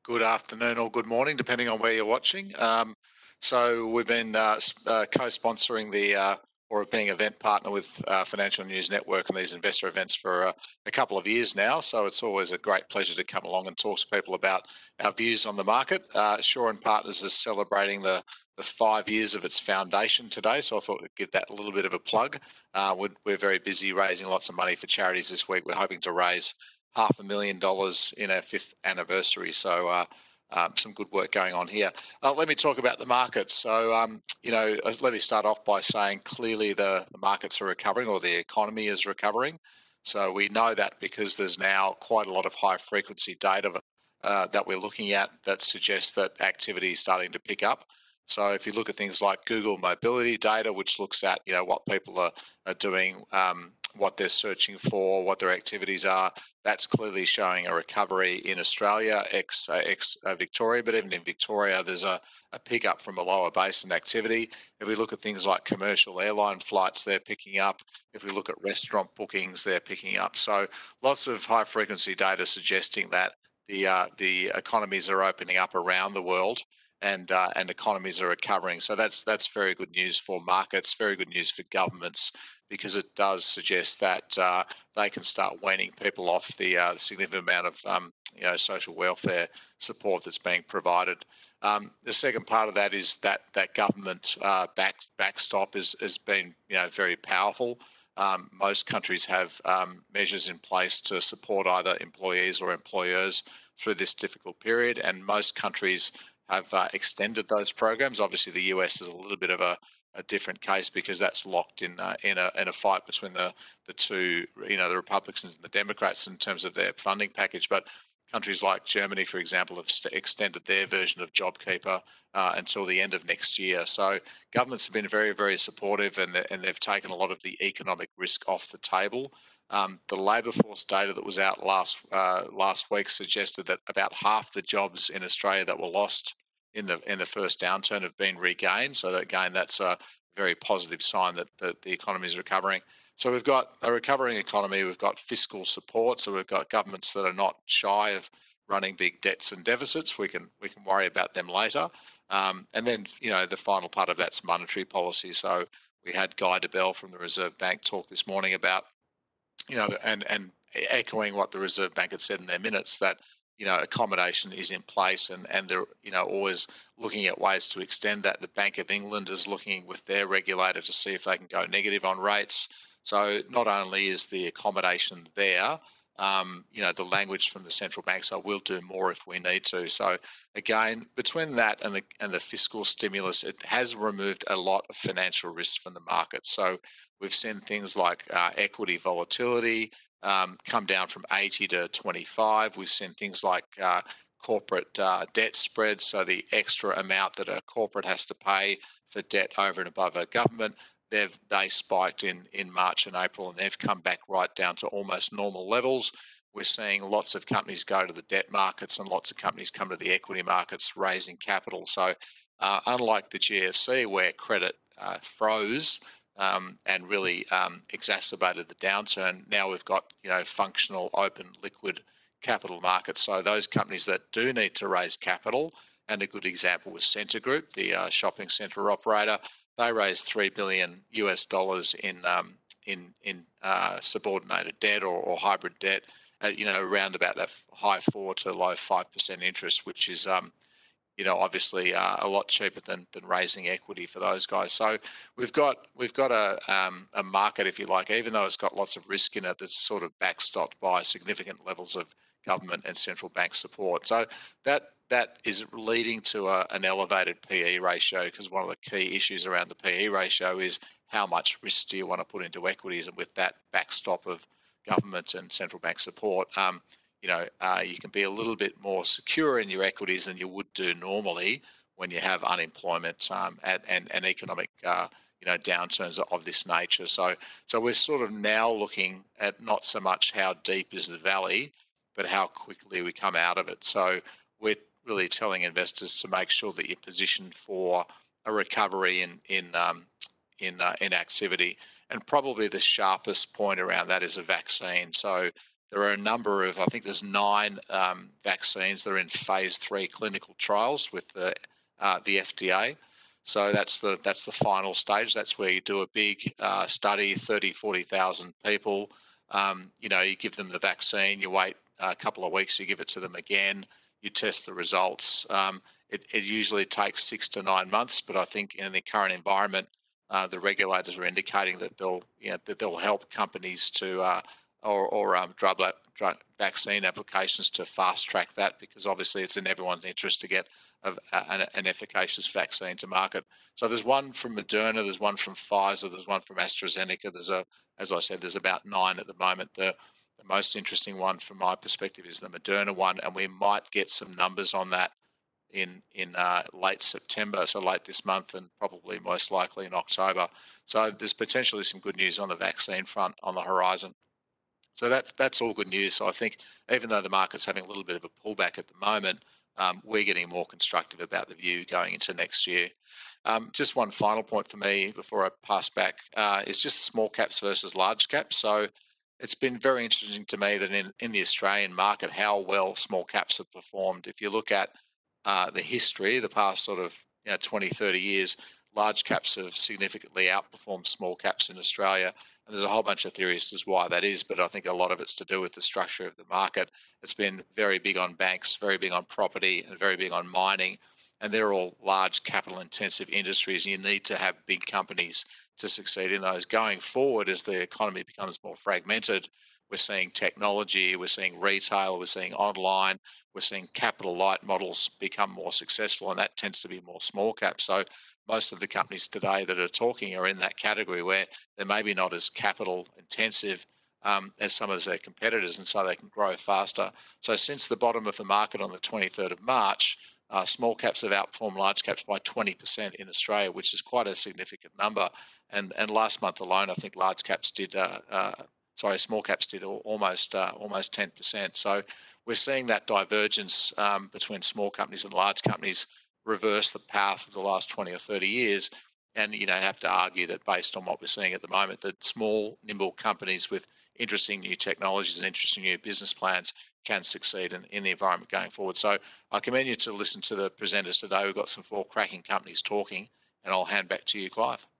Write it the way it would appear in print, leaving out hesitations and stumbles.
Good afternoon or good morning, depending on where you're watching. So we've been co-sponsoring or being event partner with Financial News Network and these investor events for a couple of years now. So it's always a great pleasure to come along and talk to people about our views on the market. Shaw and Partners is celebrating the 5 years of its foundation today, so I thought we'd give that a little bit of a plug. We're very busy raising lots of money for charities this week. We're hoping to raise $500,000 in our fifth anniversary. So some good work going on here. Let me talk about the markets. So, let me start off by saying clearly the markets are recovering, or the economy is recovering. So we know that because there's now quite a lot of high frequency data that we're looking at that suggests that activity is starting to pick up. So if you look at things like Google mobility data, which looks at what people are doing, what they're searching for, what their activities are, that's clearly showing a recovery in Australia, ex Victoria, but even in Victoria, there's a pick up from a lower base in activity. If we look at things like commercial airline flights, they're picking up. If we look at restaurant bookings, they're picking up. So lots of high frequency data suggesting that the economies are opening up around the world, and economies are recovering. So that's very good news for markets, very good news for governments, because it does suggest that they can start weaning people off the significant amount of social welfare support that's being provided. The second part of that is that government backstop has been very powerful. Most countries have measures in place to support either employees or employers through this difficult period, and most countries have extended those programs. Obviously, the US is a little bit of a different case because that's locked in a fight between the two, the Republicans and the Democrats in terms of their funding package. But countries like Germany, for example, have extended their version of JobKeeper until the end of next year. So governments have been very, very supportive, and they've taken a lot of the economic risk off the table. The labour force data that was out last week suggested that about half the jobs in Australia that were lost in the first downturn have been regained. So that, again, that's a very positive sign that the economy is recovering. So we've got a recovering economy. We've got fiscal support. So we've got governments that are not shy of running big debts and deficits. We can worry about them later. And then the final part of that's monetary policy. So we had Guy Debelle from the Reserve Bank talk this morning about and echoing what the Reserve Bank had said in their minutes, that accommodation is in place, and they're always looking at ways to extend that. The Bank of England is looking with their regulator to see if they can go negative on rates. So not only is the accommodation there, the language from the central banks are, we'll do more if we need to. So again, between that and the fiscal stimulus, it has removed a lot of financial risk from the market. So we've seen things like equity volatility come down from 80 to 25. We've seen things like corporate debt spreads, so the extra amount that a corporate has to pay for debt over and above a government. They spiked in March and April, and they've come back right down to almost normal levels. We're seeing lots of companies go to the debt markets and lots of companies come to the equity markets raising capital. So unlike the GFC, where credit froze and really exacerbated the downturn, now we've got functional, open, liquid capital markets. So those companies that do need to raise capital, and a good example was Scentre Group, the shopping centre operator. They raised $3 billion in subordinated debt or hybrid debt, around about that high 4 to low 5% interest, which is obviously a lot cheaper than raising equity for those guys. So we've got a market, if you like, even though it's got lots of risk in it, that's sort of backstopped by significant levels of government and central bank support. So that is leading to an elevated PE ratio, because one of the key issues around the PE ratio is how much risk do you want to put into equities, and with that backstop of government and central bank support, you can be a little bit more secure in your equities than you would do normally when you have unemployment and economic downturns of this nature. So we're sort of now looking at not so much how deep is the valley, but how quickly we come out of it. So we're really telling investors to make sure that you're positioned for a recovery in activity. And probably the sharpest point around that is a vaccine. So there are a number of, I think there's 9 vaccines that are in phase 3 clinical trials with the FDA. So that's the final stage. That's where you do a big study, 30, 40,000 people. You give them the vaccine, you wait a couple of weeks, you give it to them again, you test the results. It usually takes 6 to 9 months, but I think in the current environment, the regulators are indicating that they'll help companies to or drug vaccine applications to fast track that, because obviously it's in everyone's interest to get an efficacious vaccine to market. So there's one from Moderna, there's one from Pfizer, there's one from AstraZeneca. As I said, there's about 9 at the moment. The most interesting one from my perspective is the Moderna one, and we might get some numbers on that in late September, so late this month, and probably most likely in October. So there's potentially some good news on the vaccine front on the horizon. So that's all good news. So I think even though the market's having a little bit of a pullback at the moment, we're getting more constructive about the view going into next year. Just one final point for me before I pass back is just small caps versus large caps. So it's been very interesting to me that in the Australian market, how well small caps have performed. If you look at the history, the past sort of 20, 30 years, large caps have significantly outperformed small caps in Australia. And there's a whole bunch of theories as to why that is, but I think a lot of it's to do with the structure of the market. It's been very big on banks, very big on property, and very big on mining. And they're all large capital intensive industries. And you need to have big companies to succeed in those. Going forward, as the economy becomes more fragmented, we're seeing technology, we're seeing retail, we're seeing online, we're seeing capital light models become more successful, and that tends to be more small cap. So most of the companies today that are talking are in that category where they're maybe not as capital intensive as some of their competitors, and so they can grow faster. So since the bottom of the market on the 23rd of March, small caps have outperformed large caps by 20% in Australia, which is quite a significant number. And last month alone, I think small caps did almost 10%. So we're seeing that divergence between small companies and large companies reverse the path of the last 20 or 30 years. And have to argue that based on what we're seeing at the moment, that small, nimble companies with interesting new technologies and interesting new business plans can succeed in the environment going forward. So I commend you to listen to the presenters today. We've got some 4 cracking companies talking, and I'll hand back to you, Clive.